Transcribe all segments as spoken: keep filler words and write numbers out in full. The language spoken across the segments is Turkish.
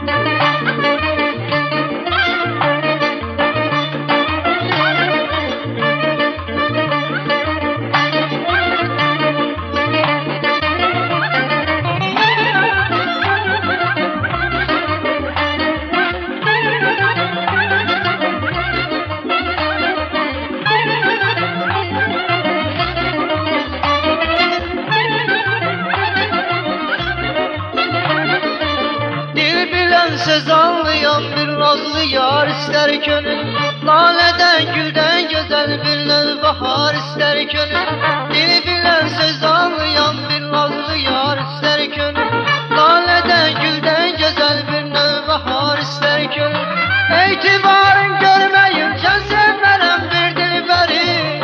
Söz anlayan bir nazlı yar ister gönül, laleden gülden güzel bir növ bahar ister gönül. Dili bilen söz anlayan bir nazlı yar ister gönül, laleden gülden güzel bir növ bahar ister gönül. İtibarın görmeyince sevmem bir dilberi,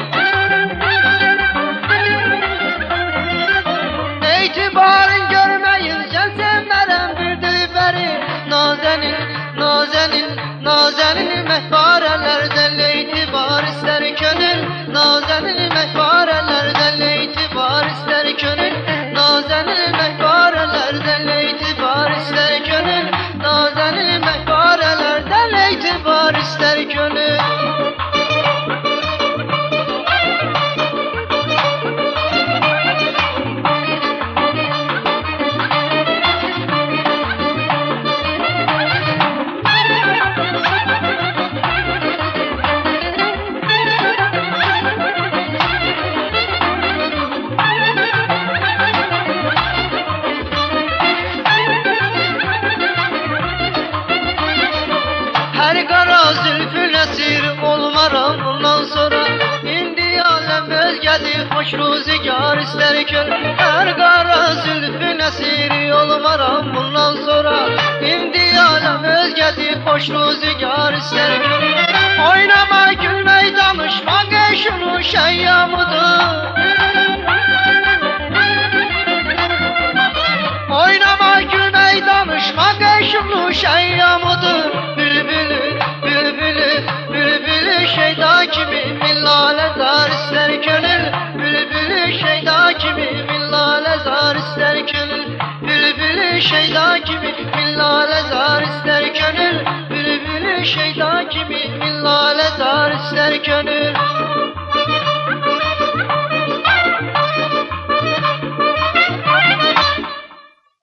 İtibarın görmeyince sevmem bir dilberi. Nazenin, nazenin, nazenin mehparelerden itibar ister gönül. Nazenin mehparelerden itibar ister gönül. Nazenin mehparelerden itibar ister gönül. Nazenin mehparelerden itibar ister gönül. Her qara zülfün əsir olmaram bundan sonra. İndi aləm özgədir, xoş ruzigar istər gönül. Hər qara zülfün əsir olmaram bundan sonra. İndi aləm özgədir, xoş ruzigar istər gönül. Oynama, gülmək, danışmaq eşunu şəyyamıdır. Oynama, gülmək, danışmaq eşunu şəyyamıdır. Şeyda kimi millale zar ister gönül, bülbülü şeyda kimi millale zar ister gönül. Bülbülü şeyda gibi millale zar ister gönül, bülbülü şeyda gibi millale zar ister gönül.